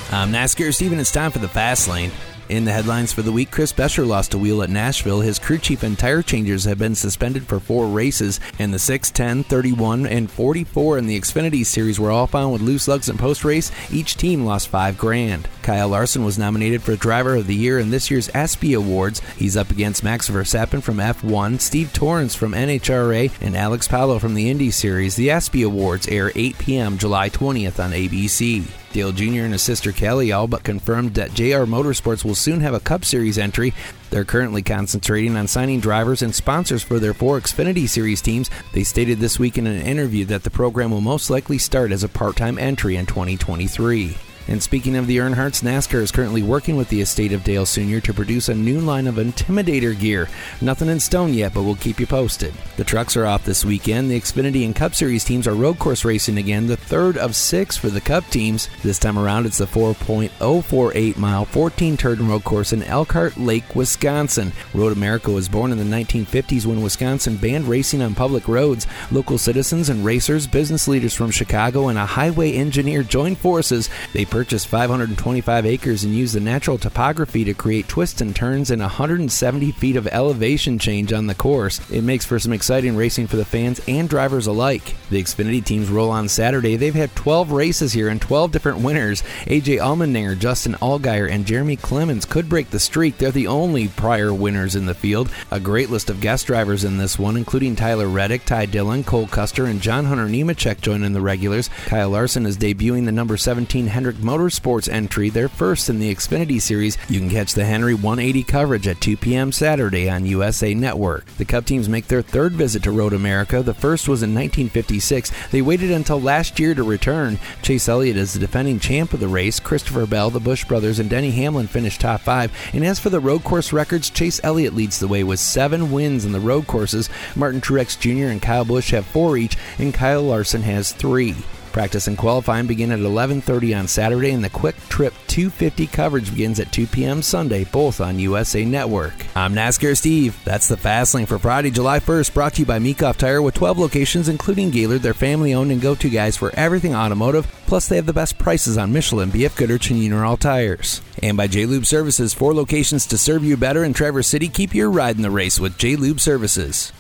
I'm NASCAR Steven. It's time for the Fast Lane. In the headlines for the week, Chris Buescher lost a wheel at Nashville. His crew chief and tire changers have been suspended for 4 races, and the 6, 10, 31, and 44 in the Xfinity Series were all found with loose lugs in post-race. Each team lost $5,000. Kyle Larson was nominated for Driver of the Year in this year's ESPY Awards. He's up against Max Verstappen from F1, Steve Torrence from NHRA, and Alex Palou from the Indy Series. The ESPY Awards air 8 p.m. July 20th on ABC. Dale Jr. and his sister Kelly all but confirmed that JR Motorsports will soon have a Cup Series entry. They're currently concentrating on signing drivers and sponsors for their 4 Xfinity Series teams. They stated this week in an interview that the program will most likely start as a part-time entry in 2023. And speaking of the Earnhardts, NASCAR is currently working with the estate of Dale Sr. to produce a new line of Intimidator gear. Nothing in stone yet, but we'll keep you posted. The trucks are off this weekend. The Xfinity and Cup Series teams are road course racing again, the third of 6 for the Cup teams. This time around, it's the 4.048-mile, 14-turn road course in Elkhart Lake, Wisconsin. Road America was born in the 1950s when Wisconsin banned racing on public roads. Local citizens and racers, business leaders from Chicago, and a highway engineer joined forces. They purchased 525 acres and used the natural topography to create twists and turns and 170 feet of elevation change on the course. It makes for some exciting racing for the fans and drivers alike. The Xfinity teams roll on Saturday. They've had 12 races here and 12 different winners. AJ Allmendinger, Justin Allgaier, and Jeremy Clemens could break the streak. They're the only prior winners in the field. A great list of guest drivers in this one, including Tyler Reddick, Ty Dillon, Cole Custer, and John Hunter Nemechek joining the regulars. Kyle Larson is debuting the number 17 Hendrick Motorsports entry, their first in the Xfinity Series. You can catch the Henry 180 coverage at 2 p.m. Saturday on USA Network. The Cup teams make their third visit to Road America. The first was in 1956. They waited until last year to return. Chase Elliott is the defending champ of the race. Christopher Bell, the Busch brothers, and Denny Hamlin finished top 5. And as for the road course records, Chase Elliott leads the way with 7 wins in the road courses. Martin Truex Jr. and Kyle Busch have 4 each, and Kyle Larson has 3. Practice and qualifying begin at 11:30 on Saturday, and the Quick Trip 250 coverage begins at 2 p.m. Sunday, both on USA Network. I'm NASCAR Steve. That's the Fast Lane for Friday, July 1st, brought to you by Meekoff Tire with 12 locations, including Gaylord. They're family-owned and go-to guys for everything automotive. Plus, they have the best prices on Michelin, BF Goodrich, and Uniroyal tires. And by J-Lube Services, 4 locations to serve you better in Traverse City. Keep your ride in the race with J-Lube Services.